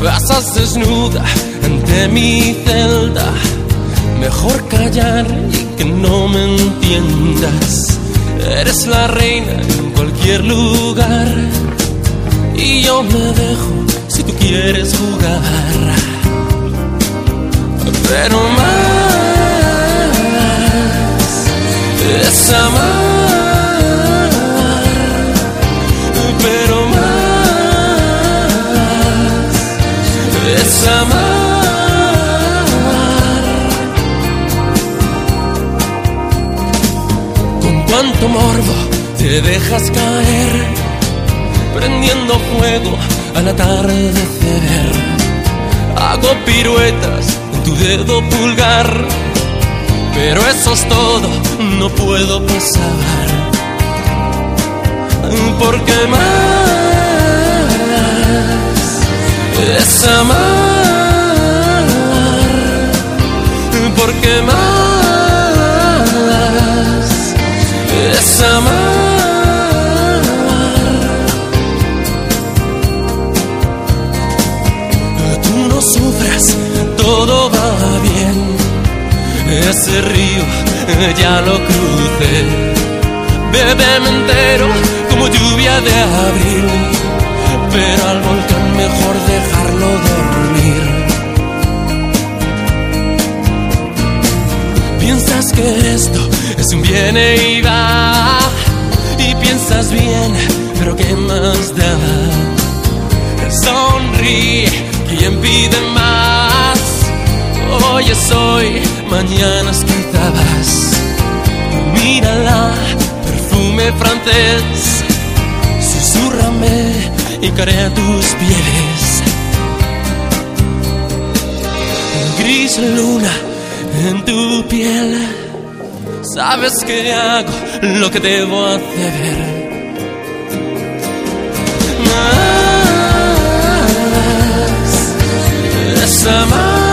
Pasas desnuda ante mi celda. Mejor callar y que no me entiendas. Eres la reina en cualquier lugar y yo me dejo si tú quieres jugar. Pero más es amar. Pero más es amar. Con cuánto morbo te dejas caer, prendiendo fuego al atardecer. Hago piruetas en tu dedo pulgar, pero eso es todo, no puedo pasar. Porque más es amar. Porque más es amar. Tú no sufras, todo va bien. Ese río ya lo crucé. Bébeme entero como lluvia de abril, pero al volcán mejor dejarlo dormir. Piensas que esto es un viene y va, y piensas bien, pero ¿qué más da? Sonríe, ¿quién pide más? Hoy es hoy, mañana es quizás. Mírala, perfume francés, susurrame y carea tus pieles. Gris luna en tu piel, sabes que hago lo que debo hacer. Más es amar.